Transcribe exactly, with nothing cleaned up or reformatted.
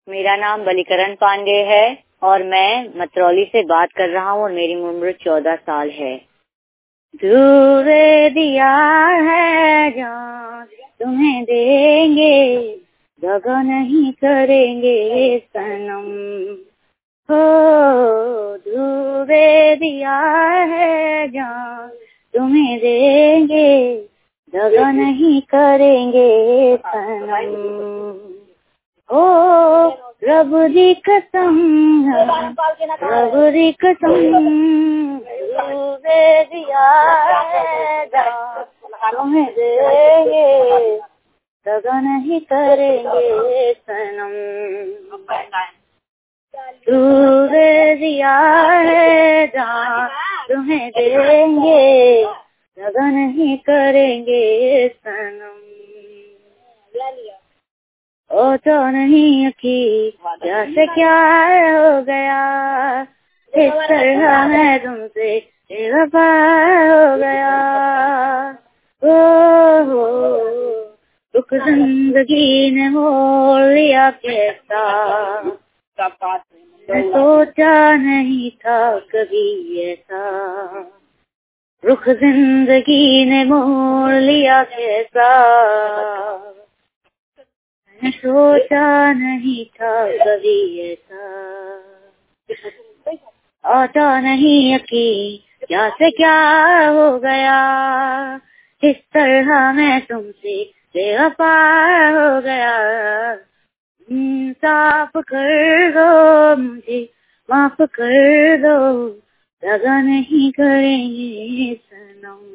मेरा नाम बलिकरण पांडे है और मैं मत्रौली से बात कर रहा हूँ और मेरी उम्र चौदह साल है। दूरे दिया है जान तुम्हें देंगे, दगा नहीं करेंगे सनम। हो दूरे दिया है जान तुम्हें देंगे, दगा नहीं करेंगे सनम। ओ रब दी कसम, रब दी कसम, डूबे दिया है जान तुम्हें देंगे, दगा नहीं करेंगे सनम। डूबे दिया है जान तुम्हें देंगे, दगा नहीं करेंगे सनम। ओ तो नहीं की जैसे क्या हो गया, इस तरह मैं तुमसे बेवफा हो गया। ओ हो दुख जिंदगी ने मोड़ लिया कैसा, मैं सोचा नहीं था कभी ऐसा। रुख जिंदगी ने मोड़ लिया कैसा, मैं सोचा नहीं था कभी ऐसा। आता नहीं यकीन क्या से क्या हो गया, इस तरह मैं तुमसे बेवफा हो गया। इंसाफ कर दो मुझे, माफ कर दो, दगा नहीं करेंगे सनम।